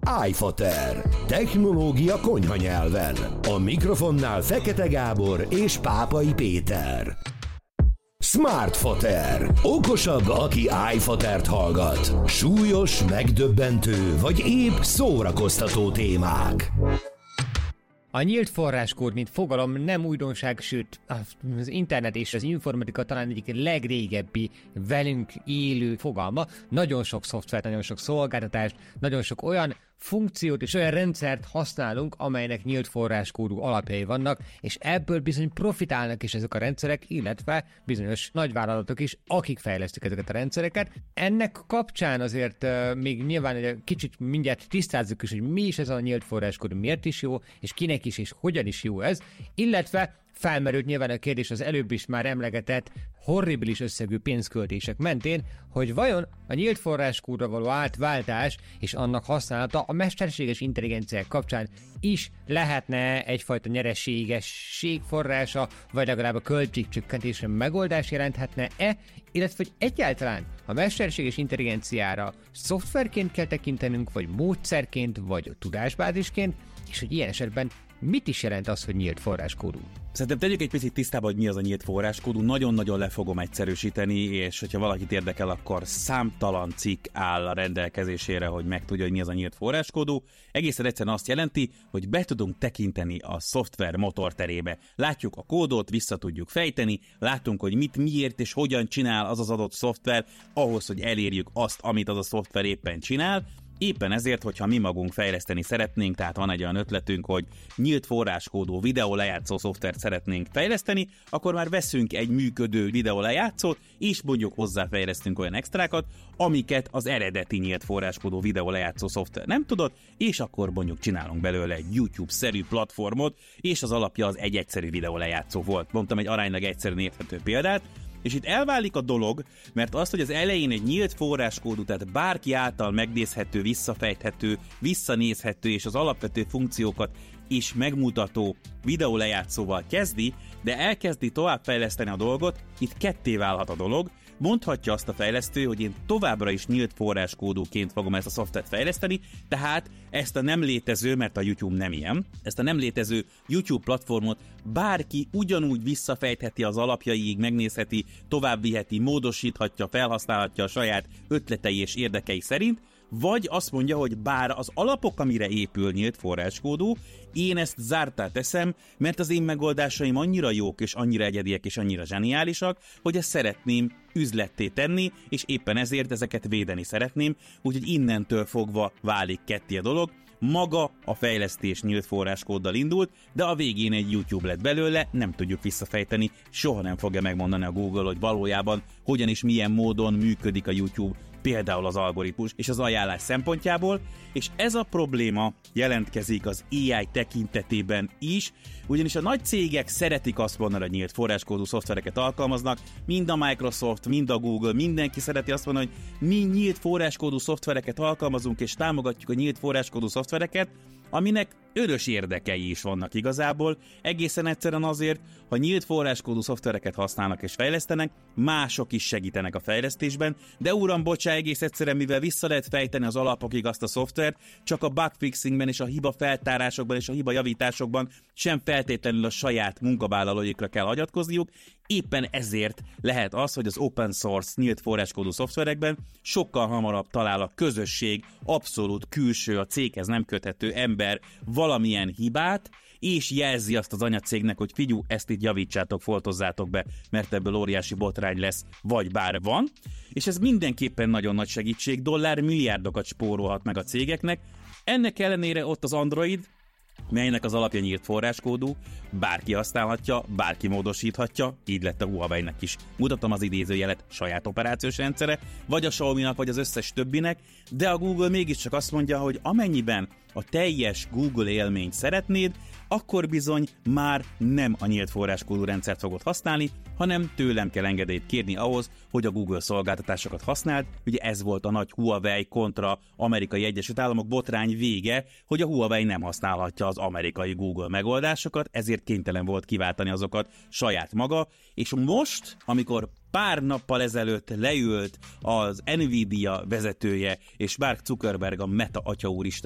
iFater. Technológia konyha nyelven. A mikrofonnál Fekete Gábor és Pápai Péter. Smartfater. Okosabb, aki iFatert hallgat. Súlyos, megdöbbentő vagy épp szórakoztató témák. A nyílt forráskód, mint fogalom nem újdonság, sőt az internet és az informatika talán egyik legrégebbi velünk élő fogalma. Nagyon sok szoftvert, nagyon sok szolgáltatást, nagyon sok olyan funkciót és olyan rendszert használunk, amelynek nyílt forráskódú alapjai vannak, és ebből bizony profitálnak is ezek a rendszerek, illetve bizonyos nagyvállalatok is, akik fejlesztik ezeket a rendszereket. Ennek kapcsán azért még nyilván egy kicsit mindjárt tisztázzuk is, hogy mi is ez a nyílt forráskód, miért is jó, és kinek is és hogyan is jó ez, illetve felmerült nyilván a kérdés az előbb is már emlegetett horribilis összegű pénzköltések mentén, hogy vajon a nyílt forráskódra való átváltás és annak használata a mesterséges intelligenciák kapcsán is lehetne egyfajta nyereségesség forrása, vagy legalább a költségcsökkentésre megoldás jelenthetne-e, illetve hogy egyáltalán a mesterséges intelligenciára szoftverként kell tekintenünk, vagy módszerként, vagy tudásbázisként, és hogy ilyen esetben mit is jelent az, hogy nyílt forráskódú? Szerintem tegyük egy picit tisztába, hogy mi az a nyílt forráskódú. Nagyon-nagyon le fogom egyszerűsíteni, és hogyha valakit érdekel, akkor számtalan cikk áll a rendelkezésére, hogy megtudja, hogy mi az a nyílt forráskódú. Egészen egyszerűen azt jelenti, hogy be tudunk tekinteni a szoftver motorterébe. Látjuk a kódot, vissza tudjuk fejteni, látunk, hogy mit, miért és hogyan csinál az az adott szoftver, ahhoz, hogy elérjük azt, amit az a szoftver éppen csinál. Éppen ezért, hogyha mi magunk fejleszteni szeretnénk, tehát van egy olyan ötletünk, hogy nyílt forráskódú videó lejátszó szoftvert szeretnénk fejleszteni, akkor már veszünk egy működő videó lejátszót, és mondjuk hozzáfejlesztünk olyan extrákat, amiket az eredeti nyílt forráskódú videó lejátszó szoftver nem tudott, és akkor mondjuk csinálunk belőle egy YouTube-szerű platformot, és az alapja az egy egyszerű videó lejátszó volt. Mondtam egy aránylag egyszerűen érthető példát. És itt elválik a dolog, mert az, hogy az elején egy nyílt forráskódú, tehát bárki által megnézhető, visszafejthető, visszanézhető és az alapvető funkciókat is megmutató videólejátszóval kezdi, de elkezdi továbbfejleszteni a dolgot, itt ketté válhat a dolog. Mondhatja azt a fejlesztő, hogy én továbbra is nyílt forráskódúként fogom ezt a szoftvert fejleszteni, tehát ezt a nem létező, mert a YouTube nem ilyen, ezt a nem létező YouTube platformot bárki ugyanúgy visszafejtheti az alapjaiig, megnézheti, továbbviheti, módosíthatja, felhasználhatja a saját ötletei és érdekei szerint, vagy azt mondja, hogy bár az alapok, amire épül nyílt forráskódú, én ezt zártá teszem, mert az én megoldásaim annyira jók, és annyira egyediek, és annyira zseniálisak, hogy ezt szeretném üzletté tenni, és éppen ezért ezeket védeni szeretném, úgyhogy innentől fogva válik ketté a dolog. Maga a fejlesztés nyílt forráskóddal indult, de a végén egy YouTube lett belőle, nem tudjuk visszafejteni, soha nem fogja megmondani a Google, hogy valójában hogyan és milyen módon működik a YouTube, például az algoritmus és az ajánlás szempontjából, és ez a probléma jelentkezik az AI tekintetében is, ugyanis a nagy cégek szeretik azt mondani, hogy nyílt forráskódú szoftvereket alkalmaznak, mind a Microsoft, mind a Google, mindenki szereti azt mondani, hogy mi nyílt forráskódú szoftvereket alkalmazunk és támogatjuk a nyílt forráskódú szoftvereket, aminek örös érdekei is vannak igazából, egészen egyszerűen azért, ha nyílt forráskódú szoftvereket használnak és fejlesztenek, mások is segítenek a fejlesztésben, de uram, bocsá, egész egyszerűen, mivel vissza lehet fejteni az alapokig azt a szoftvert, csak a bugfixingben és a hiba feltárásokban és a hiba javításokban sem feltétlenül a saját munkavállalóikra kell hagyatkozniuk, éppen ezért lehet az, hogy az open source nyílt forráskódú szoftverekben sokkal hamarabb talál a közösség, abszolút külső, a céghez nem köthető ember valamilyen hibát, és jelzi azt az anyacégnek, hogy figyú, ezt itt javítsátok, foltozzátok be, mert ebből óriási botrány lesz, vagy bár van, és ez mindenképpen nagyon nagy segítség, dollármilliárdokat spórolhat meg a cégeknek. Ennek ellenére ott az Android, melynek az alapja nyílt forráskódú, bárki használhatja, bárki módosíthatja, így lett a Huawei-nek is. Mutatom az idézőjelet, saját operációs rendszere, vagy a Xiaomi-nak, vagy az összes többinek, de a Google mégiscsak azt mondja, hogy amennyiben a teljes Google élményt szeretnéd, akkor bizony már nem a nyílt forráskódú rendszert fogod használni, hanem tőlem kell engedélyt kérni ahhoz, hogy a Google szolgáltatásokat használd. Ugye ez volt a nagy Huawei kontra Amerikai Egyesült Államok botrány vége, hogy a Huawei nem használhatja az amerikai Google megoldásokat, ezért kénytelen volt kiváltani azokat saját maga, és most, amikor pár nappal ezelőtt leült az Nvidia vezetője és Mark Zuckerberg, a Meta atya úristene,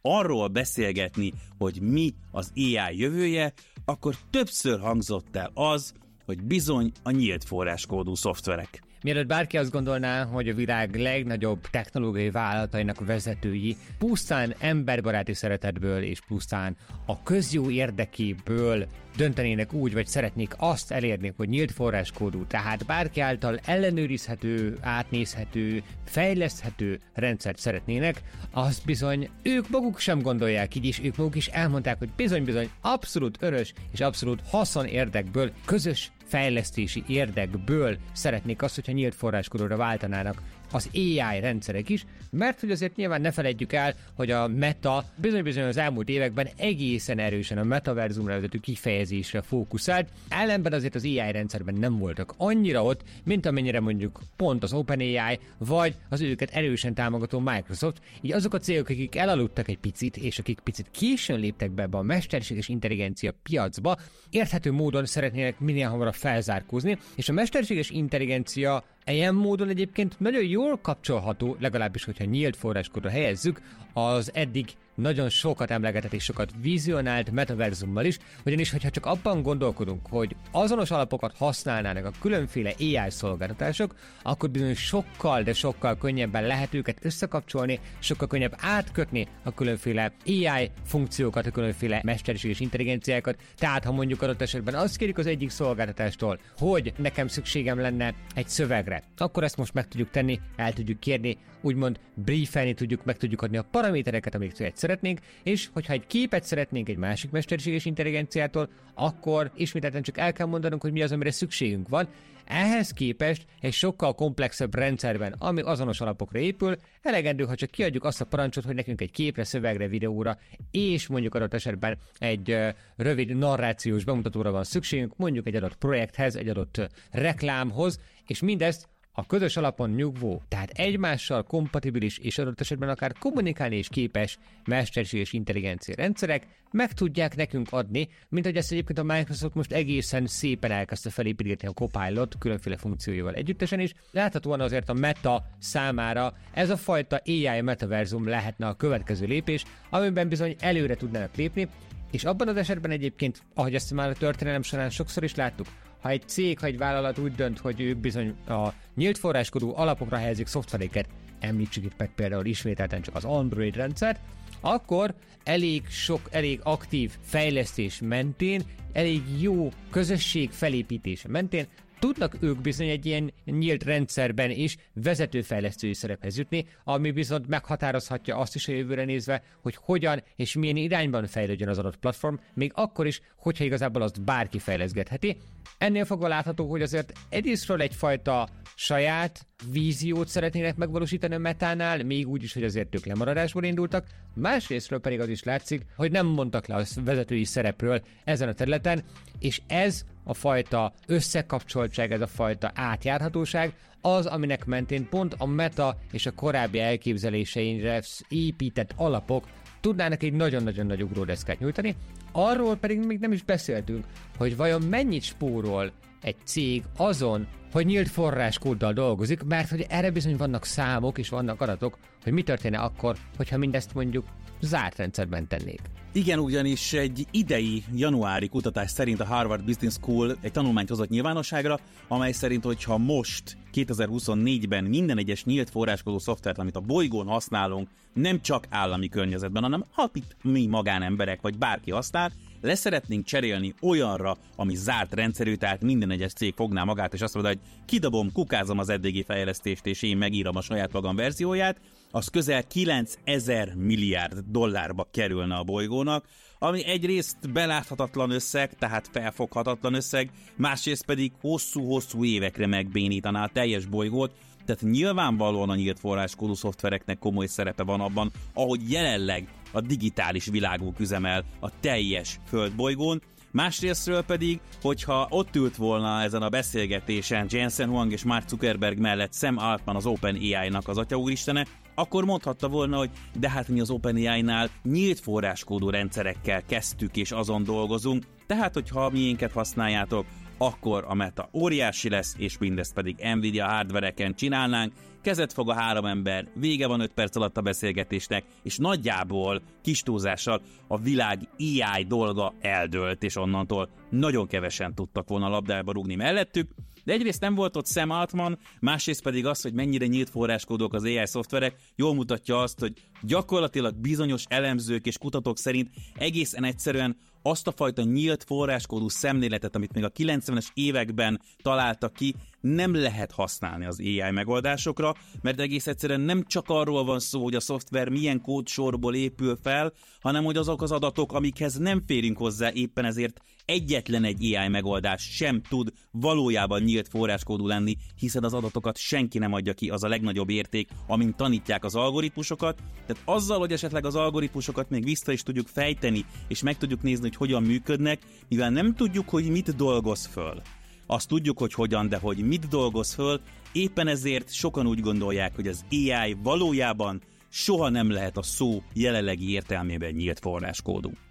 arról beszélgetni, hogy mi az AI jövője, akkor többször hangzott el az, hogy bizony a nyílt forráskódú szoftverek. Mielőtt bárki azt gondolná, hogy a világ legnagyobb technológiai vállalatainak vezetői pusztán emberbaráti szeretetből és pusztán a közjó érdekéből döntenének úgy, vagy szeretnék azt elérni, hogy nyílt forráskódú, tehát bárki által ellenőrizhető, átnézhető, fejleszthető rendszert szeretnének, azt bizony ők maguk sem gondolják így, és ők maguk is elmondták, hogy bizony-bizony abszolút örös és abszolút haszon érdekből, közös fejlesztési érdekből szeretnék azt, hogyha nyílt forráskódúra váltanának az AI rendszerek is, mert hogy azért nyilván ne feledjük el, hogy a Meta bizony-bizony az elmúlt években egészen erősen a metaverzumra vezető kifejezésre fókuszált, ellenben azért az AI rendszerben nem voltak annyira ott, mint amennyire mondjuk pont az OpenAI, vagy az őket erősen támogató Microsoft, így azok a cégek, akik elaludtak egy picit, és akik picit későn léptek be ebbe a mesterséges intelligencia piacba, érthető módon szeretnének minél hamarabb felzárkózni, és a mesterséges intelligencia ilyen módon egyébként nagyon jól kapcsolható, legalábbis, hogyha nyílt forráskódra helyezzük, az eddig nagyon sokat emlegetett és sokat vizionált metaverzummal is, ugyanis, hogyha csak abban gondolkodunk, hogy azonos alapokat használnának a különféle AI szolgáltatások, akkor bizony sokkal, de sokkal könnyebben lehet őket összekapcsolni, sokkal könnyebb átkötni a különféle AI funkciókat, a különféle mesterséges intelligenciákat. Tehát, ha mondjuk adott esetben azt kérjük az egyik szolgáltatástól, hogy nekem szükségem lenne egy szövegre, akkor ezt most meg tudjuk tenni, el tudjuk kérni, úgymond briefelni tudjuk, meg tudjuk adni a paramétereket, amiket szeretnénk, és hogyha egy képet szeretnénk egy másik mesterséges intelligenciától, akkor ismételten csak el kell mondanunk, hogy mi az, amire szükségünk van. Ehhez képest egy sokkal komplexebb rendszerben, ami azonos alapokra épül, elegendő, ha csak kiadjuk azt a parancsot, hogy nekünk egy képre, szövegre, videóra, és mondjuk adott esetben egy rövid narrációs bemutatóra van szükségünk, mondjuk egy adott projekthez, egy adott reklámhoz, és mindezt a közös alapon nyugvó, tehát egymással kompatibilis és adott esetben akár kommunikálni is képes mesterséges intelligencia rendszerek meg tudják nekünk adni, mint hogy ezt egyébként a Microsoft most egészen szépen elkezdte felépíteni a Copilot különféle funkcióival együttesen is. Láthatóan azért a Meta számára ez a fajta AI metaverzum lehetne a következő lépés, amiben bizony előre tudnának lépni, és abban az esetben egyébként, ahogy ezt már a történelem során sokszor is láttuk, ha egy cég, ha egy vállalat úgy dönt, hogy ők bizony a nyílt forráskódú alapokra helyezik szoftvereket, említsük itt meg például ismételten csak az Android rendszert, akkor elég aktív fejlesztés mentén, elég jó közösség felépítése mentén tudnak ők bizony egy ilyen nyílt rendszerben is vezetőfejlesztői szerephez jutni, ami viszont meghatározhatja azt is a jövőre nézve, hogy hogyan és milyen irányban fejlődjön az adott platform, még akkor is, hogyha igazából azt bárki fejleszgetheti. Ennél fogva látható, hogy azért egyrésztről egyfajta saját víziót szeretnének megvalósítani a Metánál, még úgy is, hogy azért ők lemaradásból indultak, másrésztről pedig az is látszik, hogy nem mondtak le a vezetői szerepről ezen a területen, és ez a fajta összekapcsoltság, ez a fajta átjárhatóság az, aminek mentén pont a Meta és a korábbi elképzeléseire épített alapok tudnának egy nagyon-nagyon nagy ugródeszkát nyújtani. Arról pedig még nem is beszéltünk, hogy vajon mennyit spórol egy cég azon, hogy nyílt forráskóddal dolgozik, mert hogy erre bizony vannak számok és vannak adatok, hogy mi történne akkor, hogyha mindezt mondjuk zárt rendszerben tennék. Igen, ugyanis egy idei januári kutatás szerint a Harvard Business School egy tanulmányt hozott nyilvánosságra, amely szerint, hogyha most 2024-ben minden egyes nyílt forráskódú szoftvert, amit a bolygón használunk, nem csak állami környezetben, hanem itt mi magánemberek vagy bárki használ, leszeretnénk cserélni olyanra, ami zárt rendszerű, tehát minden egyes cég fogná magát, és azt mondja, hogy kidobom, kukázom az eddigi fejlesztést, és én megírom a saját magam verzióját, az közel 9000 milliárd dollárba kerülne a bolygónak, ami egyrészt beláthatatlan összeg, tehát felfoghatatlan összeg, másrészt pedig hosszú-hosszú évekre megbénítaná a teljes bolygót, tehát nyilvánvalóan a nyílt forráskódú szoftvereknek komoly szerepe van abban, ahogy jelenleg a digitális világunk üzemel a teljes földbolygón. Másrésztről pedig, hogyha ott ült volna ezen a beszélgetésen Jensen Huang és Mark Zuckerberg mellett Sam Altman, az OpenAI-nak az atyaúristene, akkor mondhatta volna, hogy de hát mi az OpenAI-nál nyílt forráskódú rendszerekkel kezdtük és azon dolgozunk, tehát hogyha miénket használjátok, akkor a meta óriási lesz, és mindezt pedig Nvidia hardvereken csinálnánk. Kezet fog a 3 ember, vége van 5 perc alatt a beszélgetésnek, és nagyjából, kis túlzással a világ AI dolga eldőlt, és onnantól nagyon kevesen tudtak volna labdába rúgni mellettük. De egyrészt nem volt ott Sam Altman, másrészt pedig az, hogy mennyire nyílt forráskódok az AI szoftverek, jól mutatja azt, hogy gyakorlatilag bizonyos elemzők és kutatók szerint egészen egyszerűen azt a fajta nyílt forráskódú szemléletet, amit még a 90-es években találtak ki, nem lehet használni az AI megoldásokra, mert egész egyszerűen nem csak arról van szó, hogy a szoftver milyen kódsorból épül fel, hanem hogy azok az adatok, amikhez nem férünk hozzá, éppen ezért egyetlen egy AI megoldás sem tud valójában nyílt forráskódú lenni, hiszen az adatokat senki nem adja ki, az a legnagyobb érték, amint tanítják az algoritmusokat. Tehát azzal, hogy esetleg az algoritmusokat még vissza is tudjuk fejteni, és meg tudjuk nézni, hogy hogyan működnek, mivel nem tudjuk, hogy mit dolgoz föl. Azt tudjuk, hogy hogyan, de hogy mit dolgoz föl, éppen ezért sokan úgy gondolják, hogy az AI valójában soha nem lehet a szó jelenlegi értelmében nyílt forráskódú.